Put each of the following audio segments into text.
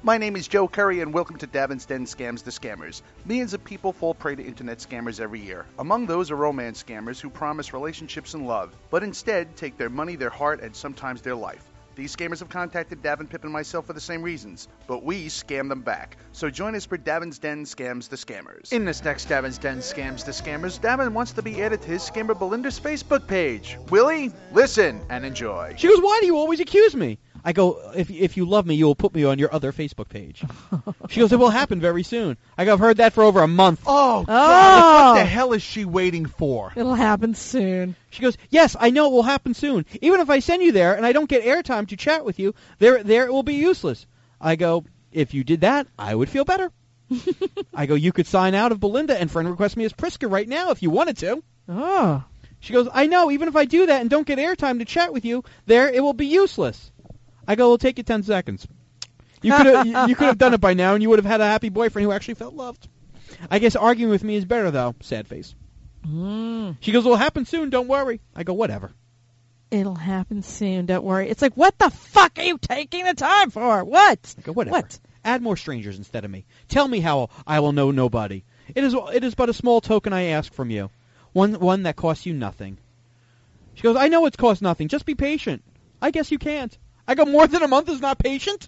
My name is Joe Curry, and welcome to Davin's Den Scams the Scammers. Millions of people fall prey to internet scammers every year. Among those are romance scammers who promise relationships and love, but instead take their money, their heart, and sometimes their life. These scammers have contacted Davin, Pip, and myself for the same reasons, but we scam them back. So join us for Davin's Den Scams the Scammers. In this next Davin's Den Scams the Scammers, Davin wants to be added to his scammer Belinda's Facebook page. Will he? Listen and enjoy. She goes, why do you always accuse me? I go, if you love me, you will put me on your other Facebook page. She goes, it will happen very soon. I go, I've heard that for over a month. Oh, God, what the hell is she waiting for? It'll happen soon. She goes, yes, I know it will happen soon. Even if I send you there and I don't get airtime to chat with you, there it will be useless. I go, if you did that, I would feel better. I go, you could sign out of Belinda and friend request me as Priska right now if you wanted to. Oh. She goes, I know, even if I do that and don't get airtime to chat with you, there it will be useless. I go, it'll take you 10 seconds. You could have done it by now, and you would have had a happy boyfriend who actually felt loved. I guess arguing with me is better, though. Sad face. She goes, it'll happen soon, don't worry. I go, whatever. It'll happen soon, don't worry. It's like, what the fuck are you taking the time for? What? I go, whatever. What? Add more strangers instead of me. Tell me how I will know nobody. It is but a small token I ask from you. One that costs you nothing. She goes, I know it's cost nothing. Just be patient. I guess you can't. I go, more than a month is not patient?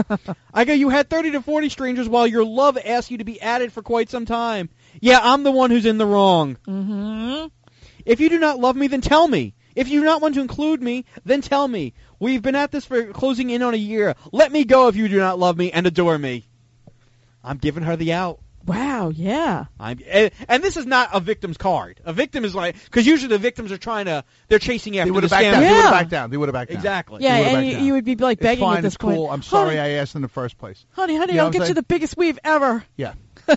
I go, you had 30 to 40 strangers while your love asked you to be added for quite some time. Yeah, I'm the one who's in the wrong. Mm-hmm. If you do not love me, then tell me. If you do not want to include me, then tell me. We've been at this for closing in on a year. Let me go if you do not love me and adore me. I'm giving her the out. Wow, yeah. And this is not a victim's card. A victim is like, because usually the victims are they're chasing after the scam. They would have backed down. They would have backed down. Exactly. Yeah, and you would be like begging it's fine, at this it's cool. point. I'm sorry honey, I asked in the first place. Honey, You know I'll get you the biggest weave ever. Yeah.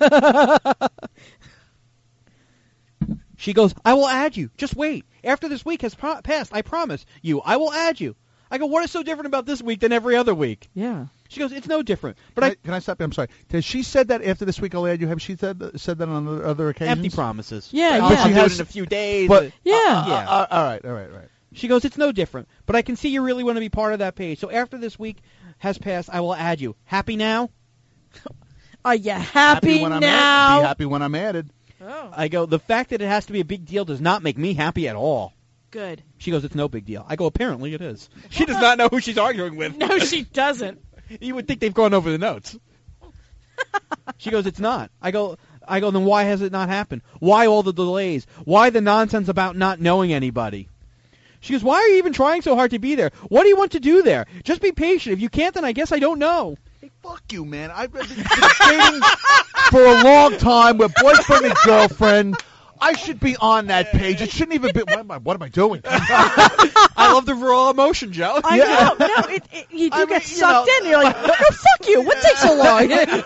She goes, I will add you. Just wait. After this week has passed, I promise you, I will add you. I go, what is so different about this week than every other week? Yeah. She goes, it's no different. But Can I stop you? I'm sorry. Has she said that after this week I'll add you? Have she said that on other occasions? Empty promises. Yeah, I'll yeah. do it in a few days. But, yeah. All right. She goes, it's no different. But I can see you really want to be part of that page. So after this week has passed, I will add you. Happy now? Are you happy when now? Be happy when I'm added. Oh. I go, the fact that it has to be a big deal does not make me happy at all. Good. She goes, it's no big deal. I go, apparently it is. She does not know who she's arguing with. No, she doesn't. You would think they've gone over the notes. She goes, it's not. I go, then why has it not happened? Why all the delays? Why the nonsense about not knowing anybody? She goes, why are you even trying so hard to be there? What do you want to do there? Just be patient. If you can't, then I guess I don't know. Hey, fuck you, man. I've been dating for a long time with boyfriend and girlfriend. I should be on that page. It shouldn't even be. What am I doing? I love the raw emotion, Joe. I know. No, you do get sucked in. You're like, no, fuck you. What takes so long?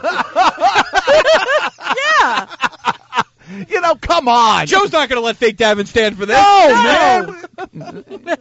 Yeah. Come on. Joe's not going to let fake Davin stand for this. No, man.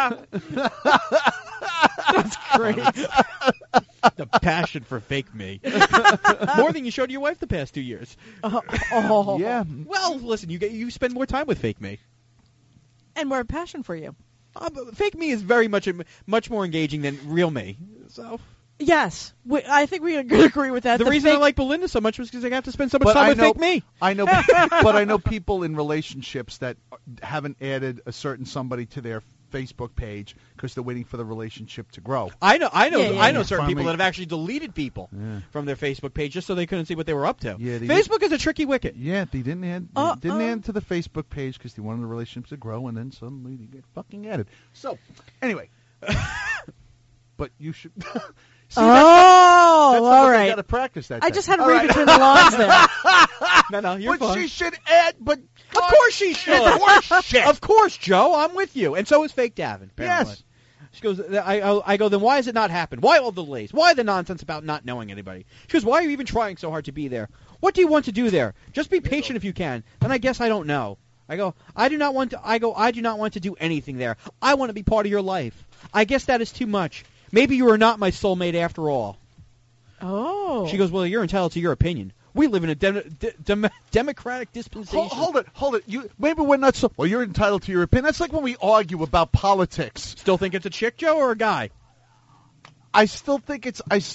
That's great. The passion for fake me. More than you showed your wife the past 2 years. Oh. Yeah. Well, listen, you spend more time with fake me. And more passion for you. Fake me is very much more engaging than real me. So Yes. I think we agree with that. the reason I like Belinda so much was because I got to spend so much time with fake me. I know, but I know people in relationships that haven't added a certain somebody to their Facebook page because they're waiting for the relationship to grow. I know Yeah. certain people that have actually deleted people from their Facebook page just so they couldn't see what they were up to. Yeah, Facebook is a tricky wicket. Yeah, they didn't add to the Facebook page because they wanted the relationship to grow, and then suddenly they get fucking added. So, anyway, but you should. See, that's all right. You got to practice that. I just had to read between the lines there. No, you're but fine. she should add. But Of course she should. Horseshit. Of course, Joe. I'm with you. And so is fake Davin. Apparently. Yes. She goes, I go, then why has it not happened? Why all the delays? Why the nonsense about not knowing anybody? She goes, why are you even trying so hard to be there? What do you want to do there? Just be patient if you can. Then I guess I don't know. I go, I do not want to do anything there. I want to be part of your life. I guess that is too much. Maybe you are not my soulmate after all. Oh. She goes, well, you're entitled to your opinion. We live in a democratic dispensation. Hold it. Maybe we're not so. Well, you're entitled to your opinion. That's like when we argue about politics. Still think it's a chick, Joe, or a guy? I still think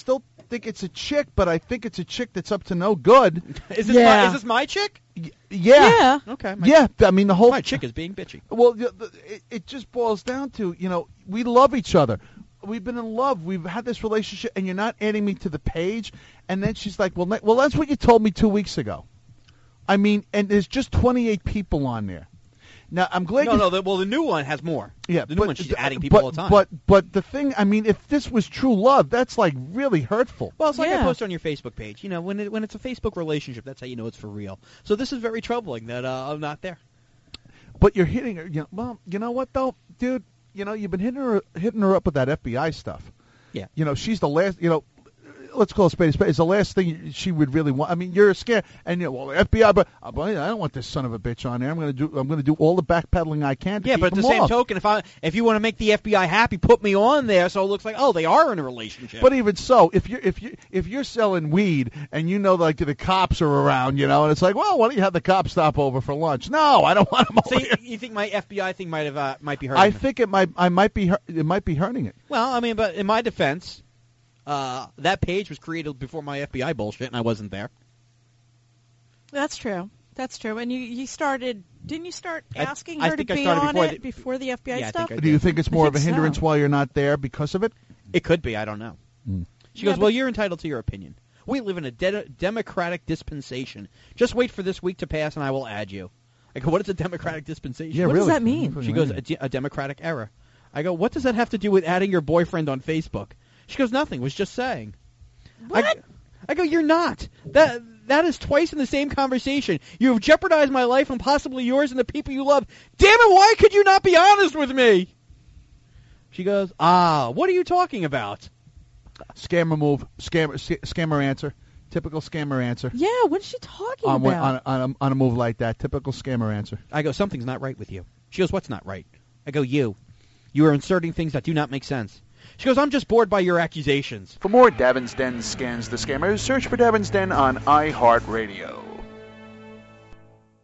think it's a chick, but I think it's a chick that's up to no good. Is this my chick? Yeah. Okay. I mean, the whole... My chick is being bitchy. Well, it just boils down to, we love each other. We've been in love. We've had this relationship, and you're not adding me to the page. And then she's like, well, that's what you told me 2 weeks ago. I mean, and there's just 28 people on there. Now, I'm glad the new one has more. Yeah, the new one, she's adding people all the time. But the thing, I mean, if this was true love, that's, like, really hurtful. Well, it's like I posted on your Facebook page. When it's a Facebook relationship, that's how you know it's for real. So this is very troubling that I'm not there. But you're hitting her. Well, you know what, though? Dude, you've been hitting her up with that FBI stuff. Yeah. She's the last, let's call it spade a spade. It's the last thing she would really want. I mean, you're scared, and the FBI, but I don't want this son of a bitch on there. I'm going to do all the backpedaling I can. To keep but at the same token, if you want to make the FBI happy, put me on there so it looks like they are in a relationship. But even so, if you're selling weed and like the cops are around, and it's like, well, why don't you have the cops stop over for lunch? No, I don't want them over here. You think my FBI thing might be hurting? I think it might be hurting it. Well, I mean, but in my defense. That page was created before my FBI bullshit, and I wasn't there. That's true. And you started, didn't you start asking I her to think I be started on before the FBI stuff? Do you think it's more of a hindrance so. while you're not there because of it? It could be. I don't know. She goes, well, you're entitled to your opinion. We live in a democratic dispensation. Just wait for this week to pass, and I will add you. I go, what is a democratic dispensation? Yeah, what really? does that mean? She goes, a democratic era. I go, what does that have to do with adding your boyfriend on Facebook? She goes, nothing. Was just saying. What? I go, you're not. That is twice in the same conversation. You have jeopardized my life and possibly yours and the people you love. Damn it, why could you not be honest with me? She goes, what are you talking about? Scammer move. Scammer answer. Typical scammer answer. Yeah, what's she talking about? On a move like that. Typical scammer answer. I go, something's not right with you. She goes, what's not right? I go, you. You are inserting things that do not make sense. She goes, I'm just bored by your accusations. For more Davin's Den Scans the Scammers, search for Davin's Den on iHeartRadio.